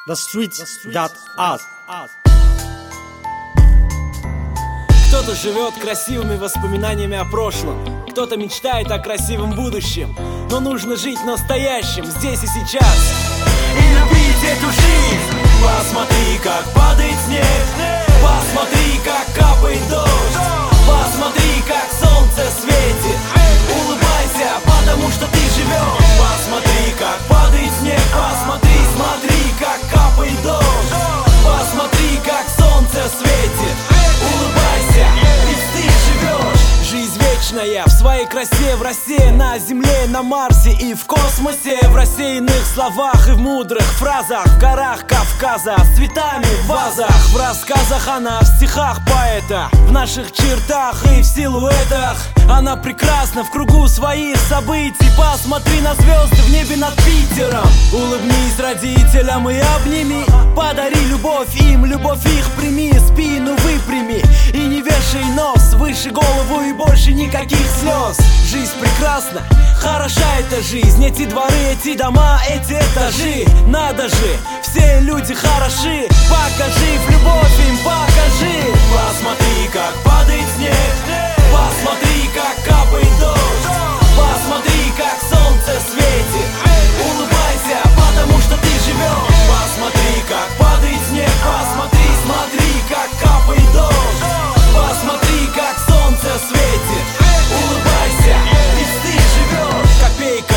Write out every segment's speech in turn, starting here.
The streets got us. Кто-то живет красивыми воспоминаниями о прошлом, кто-то мечтает о красивом будущем. Но нужно жить настоящим, здесь и сейчас, и любить эту жизнь. Посмотри, как падает снег, посмотри, как капает дождь, посмотри, как солнце светит. Улыбайся, потому что ты живешь. Посмотри, как падает снег, посмотри, смотри, как капает дождь, посмотри, как солнце светит. Улыбайся, ведь ты живешь. Жизнь вечная в своей красе, в России, на Земле, на Марсе и в космосе. В рассеянных словах и в мудрых фразах, в горах Кавказа, с цветами в вазах, в рассказах она, в стихах поэта, в наших чертах и в силуэтах. Она прекрасна в кругу своих событий. Посмотри на звезды в небе над Питером. Улыбнись родителям и обними. Подари любовь им, любовь их прими. Спину выпрями и не вешай нос выше голову, и больше никаких слез. Жизнь прекрасна, хороша эта жизнь. Эти дворы, эти дома, эти этажи. Надо же, все люди хороши. Покажи в любовь им, покажи. Посмотри, как падает снег, посмотри, как капает дождь, посмотри, как солнце светит. Улыбайся, потому что ты живешь. Посмотри, как падает снег, посмотри, смотри, как капает дождь, посмотри, как солнце светит. Улыбайся, ведь ты живешь. Копейка,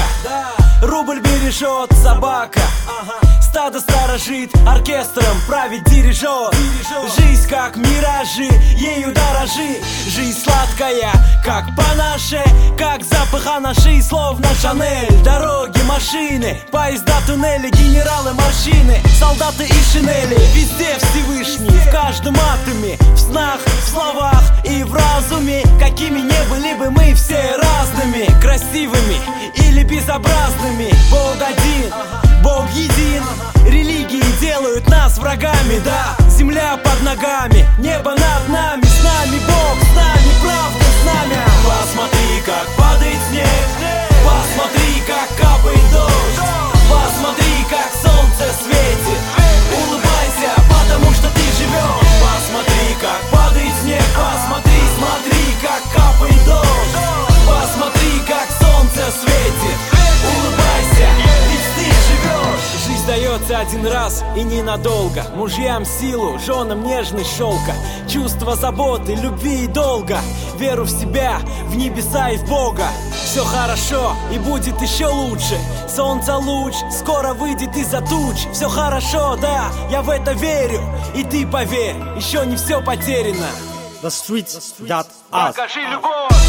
рубль бережет собака, стадо сторожит, оркестром правит дирижер. Жизнь как миражи, ею дорожи. Жизнь сладкая, как панаше, как запах анаши, словно Шанель. Дороги, машины, поезда, туннели, генералы, морщины, солдаты и шинели. Везде Всевышний, в каждом атоме, в снах, в словах и в разуме. Какими не были бы мы все разными, красивыми или безобразными. Бог один, Бог един. Религии делают нас врагами, да. Земля под ногами, небо над нами. С нами Бог, с нами правда, с нами. Посмотри, как падает снег, посмотри, как капает дождь, посмотри, как солнце светит. Улыбайся, потому что ты живешь. Посмотри, как падает снег, посмотри, смотри, как капает дождь, посмотри, как солнце светит. Улыбайся, ведь ты живешь. Жизнь дается один раз и ненадолго. Мужьям силу, женам нежность шелка, чувство заботы, любви и долга, веру в себя, в небеса и в Бога. Все хорошо и будет еще лучше. Солнце луч скоро выйдет из-за туч. Все хорошо, да, я в это верю. И ты поверь, еще не все потеряно. The streets got us. Покажи любовь.